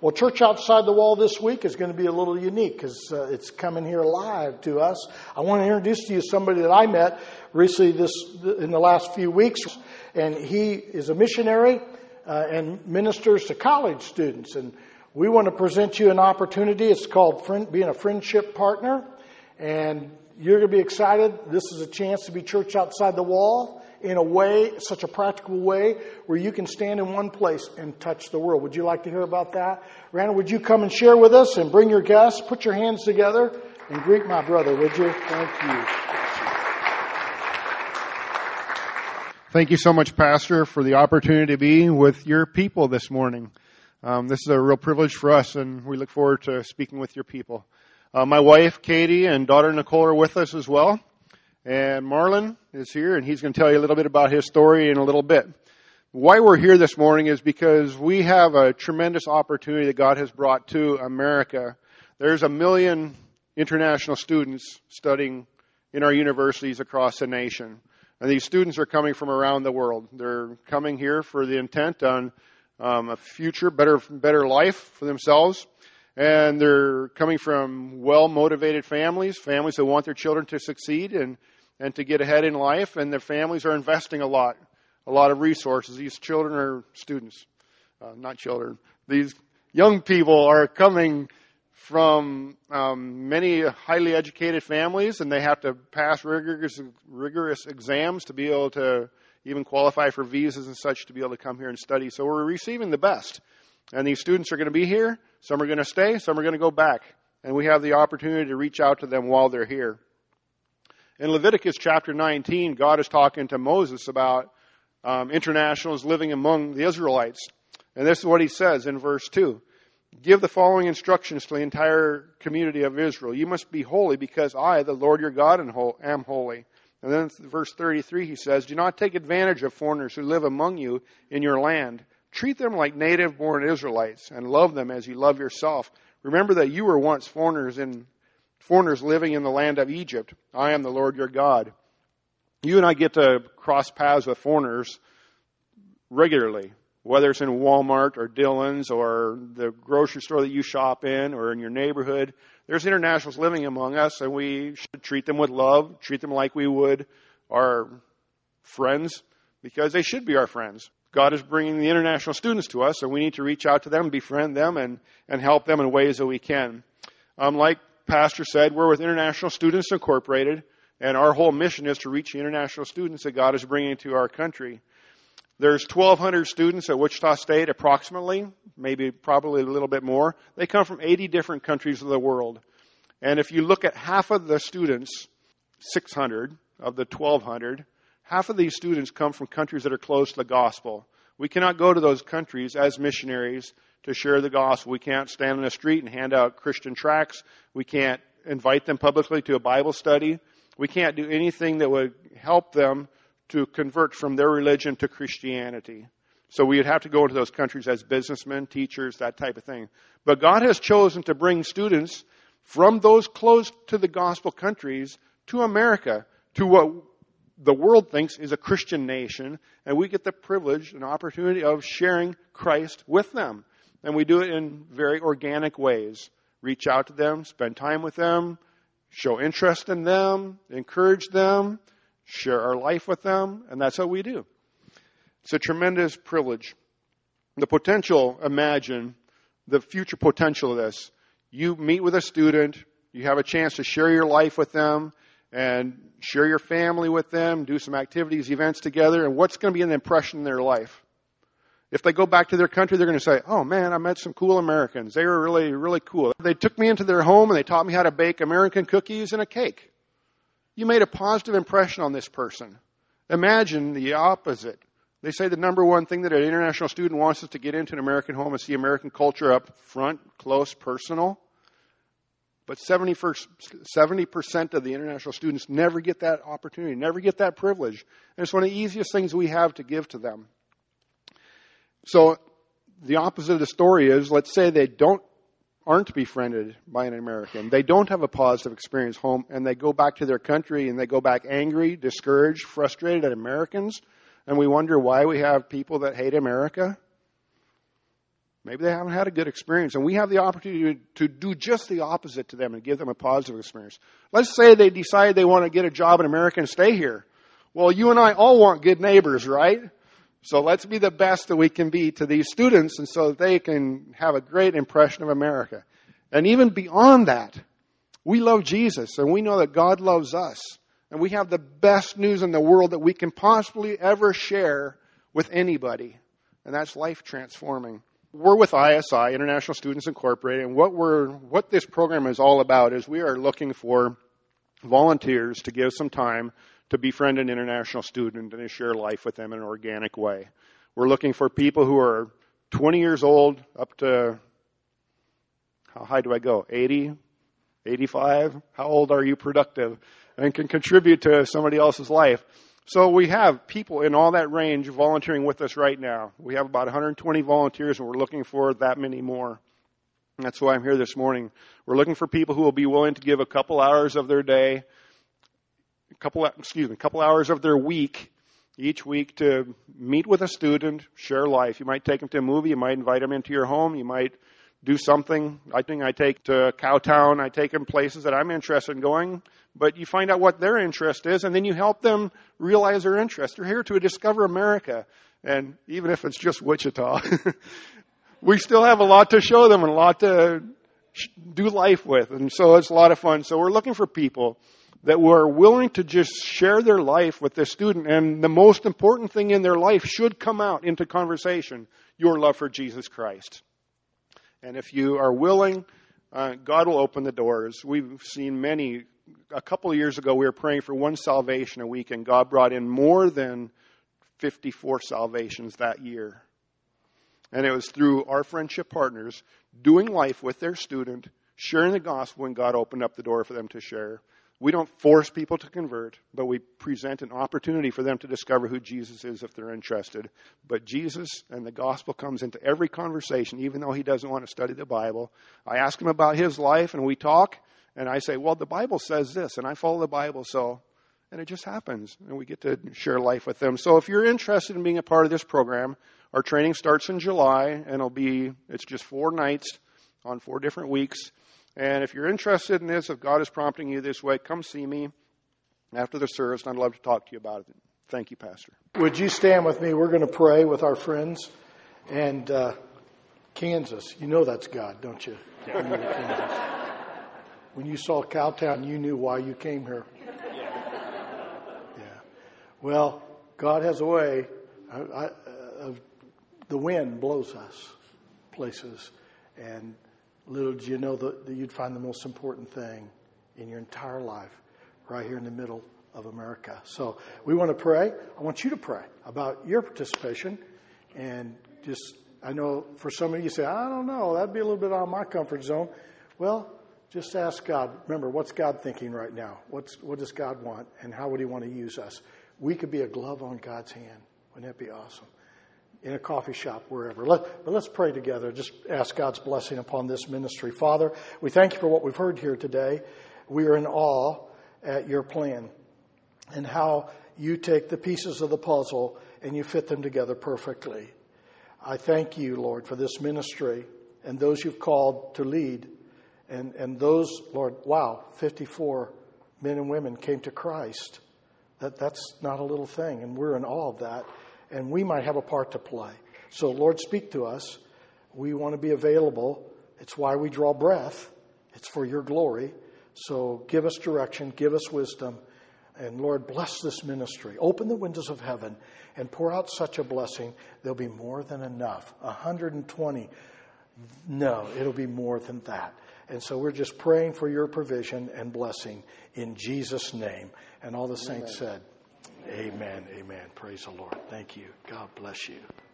Well, Church Outside the Wall this week is going to be a little unique because it's coming here live to us. I want to introduce to you somebody that I met recently in the last few weeks, and he is a missionary and ministers to college students. And we want to present you an opportunity. It's called being a friendship partner, and you're going to be excited. This is a chance to be Church Outside the Wall in a way, such a practical way, where you can stand in one place and touch the world. Would you like to hear about that? Randall, would you come and share with us and bring your guests? Put your hands together and greet my brother, would you? Thank you. Thank you so much, Pastor, for the opportunity to be with your people this morning. This is a real privilege for us, and we look forward to speaking with your people. My wife, Katie, and daughter, Nicole, are with us as well. And Marlon is here, and he's going to tell you a little bit about his story in a little bit. Why we're here this morning is because we have a tremendous opportunity that God has brought to America. There's 1 million international students studying in our universities across the nation. And these students are coming from around the world. They're coming here for the intent on a future, better life for themselves. And they're coming from well-motivated families that want their children to succeed and to get ahead in life, and their families are investing a lot of resources. These children are students, not children. These young people are coming from many highly educated families, and they have to pass rigorous exams to be able to even qualify for visas and such to be able to come here and study. So we're receiving the best. And these students are going to be here. Some are going to stay. Some are going to go back. And we have the opportunity to reach out to them while they're here. In Leviticus chapter 19, God is talking to Moses about internationals living among the Israelites. And this is what he says in verse 2. Give the following instructions to the entire community of Israel. You must be holy because I, the Lord your God, am holy. And then verse 33, he says, do not take advantage of foreigners who live among you in your land. Treat them like native-born Israelites and love them as you love yourself. Remember that you were once foreigners living in the land of Egypt. I am the Lord your God. You and I get to cross paths with foreigners regularly, whether it's in Walmart or Dillon's or the grocery store that you shop in or in your neighborhood. There's internationals living among us, and we should treat them with love, treat them like we would our friends, because they should be our friends. God is bringing the international students to us, and we need to reach out to them, befriend them, and help them in ways that we can. Like Pastor said, we're with International Students Incorporated, and our whole mission is to reach the international students that God is bringing to our country. There's 1,200 students at Wichita State, approximately, probably a little bit more. They come from 80 different countries of the world. And if you look at half of the students, 600 of the 1,200, half of these students come from countries that are close to the gospel. We cannot go to those countries as missionaries to share the gospel. We can't stand on the street and hand out Christian tracts. We can't invite them publicly to a Bible study. We can't do anything that would help them to convert from their religion to Christianity. So we would have to go into those countries as businessmen, teachers, that type of thing. But God has chosen to bring students from those close to the gospel countries to America, to what the world thinks is a Christian nation, and we get the privilege and opportunity of sharing Christ with them. And we do it in very organic ways. Reach out to them, spend time with them, show interest in them, encourage them, share our life with them, and that's what we do. It's a tremendous privilege. The potential, imagine the future potential of this. You meet with a student, you have a chance to share your life with them, and share your family with them, do some activities, events together, and what's going to be an impression in their life? If they go back to their country, they're going to say, oh man, I met some cool Americans. They were really, really cool. They took me into their home and they taught me how to bake American cookies and a cake. You made a positive impression on this person. Imagine the opposite. They say the number one thing that an international student wants is to get into an American home and see American culture up front, close, personal. But 70% of the international students never get that opportunity, never get that privilege. And it's one of the easiest things we have to give to them. So the opposite of the story is, let's say they aren't befriended by an American. They don't have a positive experience home, and they go back to their country, and they go back angry, discouraged, frustrated at Americans, and we wonder why we have people that hate America. Maybe they haven't had a good experience, and we have the opportunity to do just the opposite to them and give them a positive experience. Let's say they decide they want to get a job in America and stay here. Well, you and I all want good neighbors, right? So let's be the best that we can be to these students, and so that they can have a great impression of America. And even beyond that, we love Jesus, and we know that God loves us. And we have the best news in the world that we can possibly ever share with anybody. And that's life transforming. We're with ISI, International Students Incorporated, and what this program is all about is we are looking for volunteers to give some time to befriend an international student and to share life with them in an organic way. We're looking for people who are 20 years old up to, how high do I go, 80, 85? How old are you productive and can contribute to somebody else's life? So we have people in all that range volunteering with us right now. We have about 120 volunteers, and we're looking for that many more. And that's why I'm here this morning. We're looking for people who will be willing to give a couple hours of their day, a couple hours of their week, each week to meet with a student, share life. You might take them to a movie. You might invite them into your home. You might do something. I think I take to Cowtown. I take them places that I'm interested in going. But you find out what their interest is, and then you help them realize their interest. They're here to discover America. And even if it's just Wichita, we still have a lot to show them and a lot to do life with. And so it's a lot of fun. So we're looking for people that were willing to just share their life with the student. And the most important thing in their life should come out into conversation, your love for Jesus Christ. And if you are willing, God will open the doors. We've seen many. A couple of years ago, we were praying for one salvation a week, and God brought in more than 54 salvations that year. And it was through our friendship partners doing life with their student, sharing the gospel, and God opened up the door for them to share. We don't force people to convert, but we present an opportunity for them to discover who Jesus is if they're interested. But Jesus and the gospel comes into every conversation, even though he doesn't want to study the Bible. I ask him about his life, and we talk, and I say, well, the Bible says this, and I follow the Bible, and it just happens, and we get to share life with them. So if you're interested in being a part of this program, our training starts in July, and it's just 4 nights on 4 different weeks. And if you're interested in this, if God is prompting you this way, come see me after the service, and I'd love to talk to you about it. Thank you, Pastor. Would you stand with me? We're going to pray with our friends. And Kansas, you know that's God, don't you? Yeah. When you saw Cowtown, you knew why you came here. Yeah. Well, God has a way. The wind blows us places, and little did you know that you'd find the most important thing in your entire life right here in the middle of America. So we want to pray. I want you to pray about your participation. And I know for some of you say, I don't know, that'd be a little bit out of my comfort zone. Well, just ask God. Remember, what's God thinking right now? What does God want, and how would he want to use us? We could be a glove on God's hand. Wouldn't that be awesome? In a coffee shop, wherever. But let's pray together. Just ask God's blessing upon this ministry. Father, we thank you for what we've heard here today. We are in awe at your plan and how you take the pieces of the puzzle and you fit them together perfectly. I thank you, Lord, for this ministry and those you've called to lead. And those, Lord, 54 men and women came to Christ. That's not a little thing, and we're in awe of that. And we might have a part to play. So, Lord, speak to us. We want to be available. It's why we draw breath. It's for your glory. So give us direction, give us wisdom. And, Lord, bless this ministry. Open the windows of heaven and pour out such a blessing. There'll be more than enough. 120. No, it'll be more than that. And so we're just praying for your provision and blessing in Jesus' name. And all the saints said, amen, amen. Praise the Lord. Thank you. God bless you.